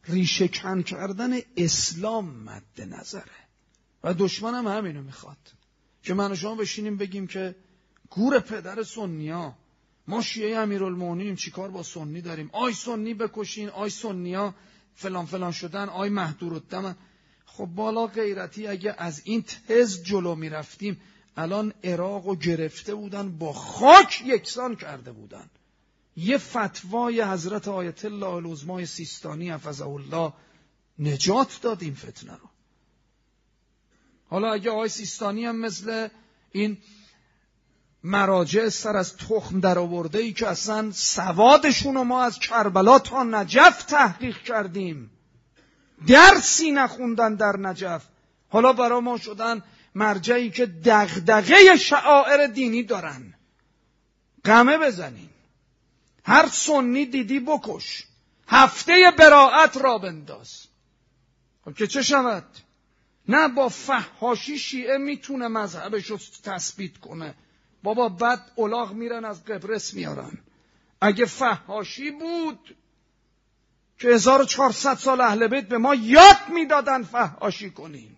ریشه کن کردن اسلام مد نظره و دشمنم همینو میخواد که من و شما بشینیم بگیم که گور پدر سنیا، ما شیعه امیرالمومنینیم چیکار با سنی داریم، آی سنی بکشین، آی سنیا فلان فلان شدن، آی مهدورالدم. خب بالا غیرتی اگه از این تز جلو میرفتیم الان عراقو گرفته بودن با خاک یکسان کرده بودن. یه فتوای حضرت آیت الله العظمای سیستانی حفظه الله نجات داد این فتنه رو. حالا اگه آقای سیستانی هم مثل این مراجع سر از تخم در آورده ای که اصلا سوادشون رو ما از کربلا تا نجف تحقیق کردیم، درسی نخوندن در نجف، حالا برای ما شدن مرجعی که دغدغه شعائر دینی دارن، قمه بزنین، هر سنی دیدی بکش، هفته براءت را بنداز. خب که چه شود؟ نه با فحاشی شیعه میتونه مذهبش رو تثبیت کنه. بابا بعد الاغ میرن از قبرس میارن. اگه فحاشی بود که 1400 سال اهل بیت به ما یاد میدادن فحاشی کنیم.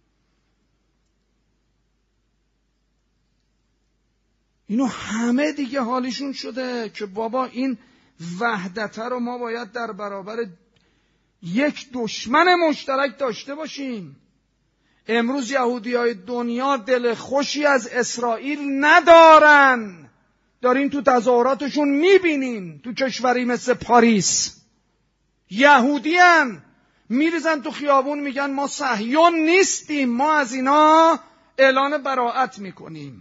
اینو همه دیگه حالیشون شده که بابا این وحدت رو ما باید در برابر یک دشمن مشترک داشته باشیم. امروز یهودیای دنیا دل خوشی از اسرائیل ندارن. دارین تو تظاهراتشون میبینین، تو کشوری مثل پاریس یهودیان میریزن تو خیابون میگن ما صهیون نیستیم، ما از اینا اعلان براءت میکنیم.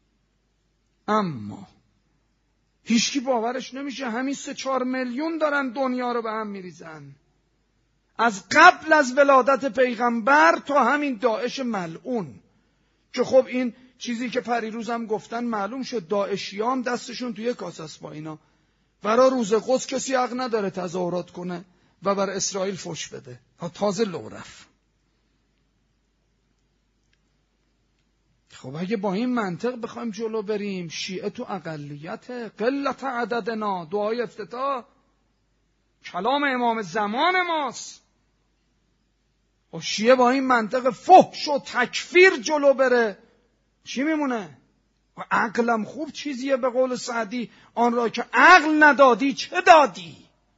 اما هیچکی باورش نمیشه همین 3-4 میلیون دارن دنیا رو به هم میریزن. از قبل از ولادت پیغمبر تا همین داعش ملعون که خب این چیزی که پریروز هم گفتن معلوم شد، داعشیام دستشون توی کاسه است با اینا. برای روز قدس کسی حق نداره تظاهرات کنه و بر اسرائیل فحش بده. تازه لورف. خب اگه با این منطق بخوایم جلو بریم، شیعه تو اقلیت، قلت عددنا، دعای افتتاح کلام امام زمان ماست. و شیعه با این منطق فحش و تکفیر جلو بره چی میمونه؟ و عقلم خوب چیزیه، به قول سعدی آن را که عقل ندادی چه دادی.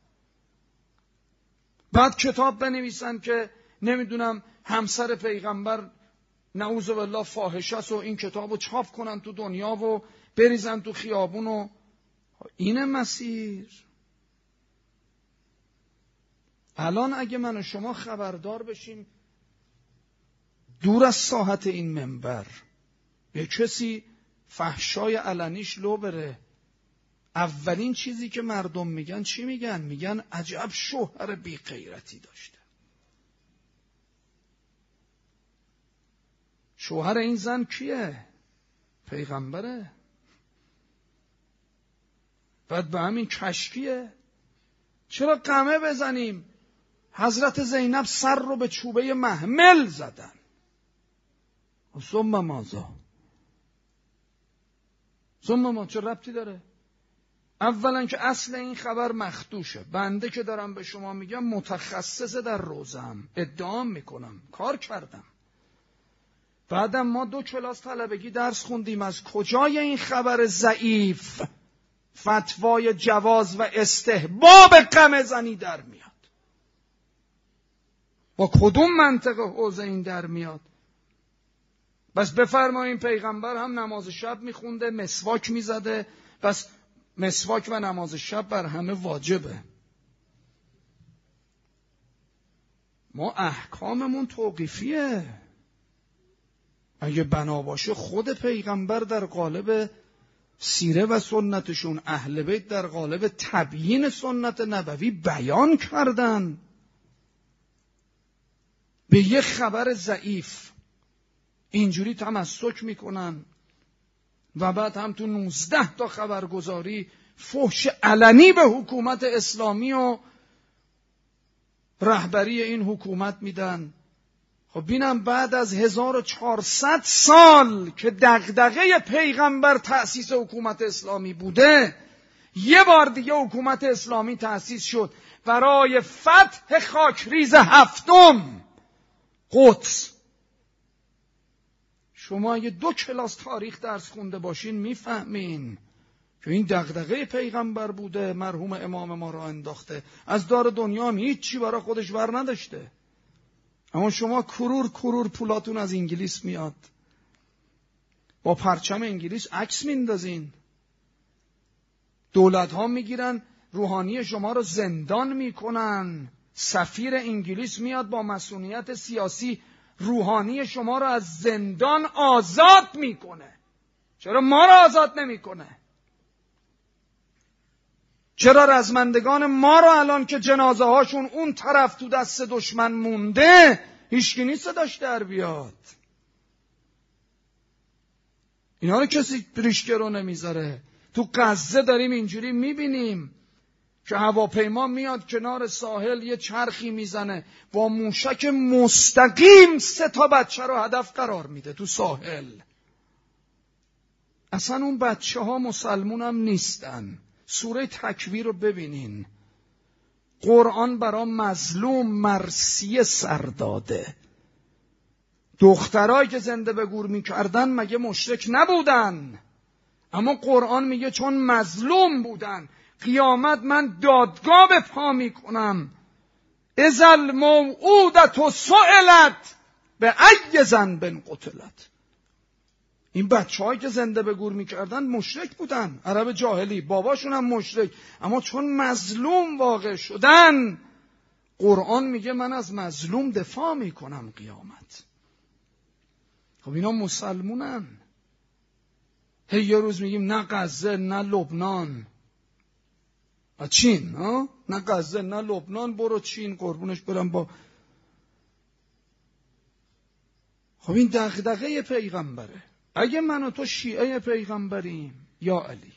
بعد کتاب بنویسن که نمیدونم همسر پیغمبر نعوذ بالله فاحشه است و این کتابو چاپ کنن تو دنیا و بریزن تو خیابون و این مسیر. الان اگه من و شما خبردار بشیم دور از ساحت این منبر به کسی فحشای علنیش لو بره، اولین چیزی که مردم میگن چی میگن؟ میگن عجب شوهر بی غیرتی داشته. شوهر این زن کیه؟ پیغمبره. بعد به همین کشکیه. چرا قمه بزنیم؟ حضرت زینب سر رو به چوبه محمل زدن. ثم ماذا؟ ثم ما چه ربطی داره؟ اولا که اصل این خبر مخدوشه. بنده که دارم به شما میگم متخصص در روزم، ادعام میکنم، کار کردم. بعدم ما 2 کلاس طلبگی درس خوندیم از کجای این خبر ضعیف فتوای جواز و استحباب قمه زنی در میاد. با کدوم منطق حوزه این در میاد؟ بس بفرمایین پیغمبر هم نماز شب میخونده، مسواک میزده، بس مسواک و نماز شب بر همه واجبه. ما احکاممون توقیفیه. اگه بنا باشه خود پیغمبر در قالب سیره و سنتشون، اهل بیت در قالب تبیین سنت نبوی بیان کردن. به یه خبر ضعیف اینجوری تمسک میکنن و بعد هم تو 19 تا خبرگزاری فحش علنی به حکومت اسلامی و رهبری این حکومت میدن. خب بینم بعد از 1400 سال که دغدغه پیغمبر تأسیس حکومت اسلامی بوده، یه بار دیگه حکومت اسلامی تأسیس شد. برای فتح خاکریز هفتم قدس. شما اگه 2 کلاس تاریخ درس خونده باشین میفهمین که این دغدغه پیغمبر بوده، مرحوم امام ما را انداخته. از دار دنیا هم هیچی برای خودش بر نداشته. اما شما کرور پولاتون از انگلیس میاد، با پرچم انگلیس عکس میندازین، دولت ها میگیرن روحانی شما رو زندان میکنن، سفیر انگلیس میاد با مسئولیت سیاسی روحانی شما رو از زندان آزاد میکنه. چرا ما رو آزاد نمیکنه؟ چرا رزمندگان ما رو الان که جنازه هاشون اون طرف تو دست دشمن مونده هیچکی نیست صداش در بیاد؟ اینا رو کسی ریشگرو نمیذاره. تو غزه داریم اینجوری میبینیم که هواپیما میاد کنار ساحل یه چرخی میزنه با موشک مستقیم 3 بچه رو هدف قرار میده تو ساحل. اصلا اون بچه ها مسلمون هم نیستن. سوره تکویر رو ببینین، قرآن برا مظلوم مرثیه سر داده. دخترایی که زنده به گور میکردن مگه مشرک نبودن؟ اما قرآن میگه چون مظلوم بودن قیامت من دادگاه به پا میکنم. اذا الموعودة سئلت بأی ذنب قتلت. این بچه‌هایی که زنده به گور میکردن مشرک بودن، عرب جاهلی، باباشون هم مشرک، اما چون مظلوم واقع شدن قرآن میگه من از مظلوم دفاع میکنم قیامت. خب اینا مسلمونن. هی یه روز میگیم نه غزه نه لبنان و چین، نه غزه نه لبنان، برو چین قربونش برم با. خب این دغدغه پیغمبره. اگه من و تو شیعه پیغمبریم یا علی،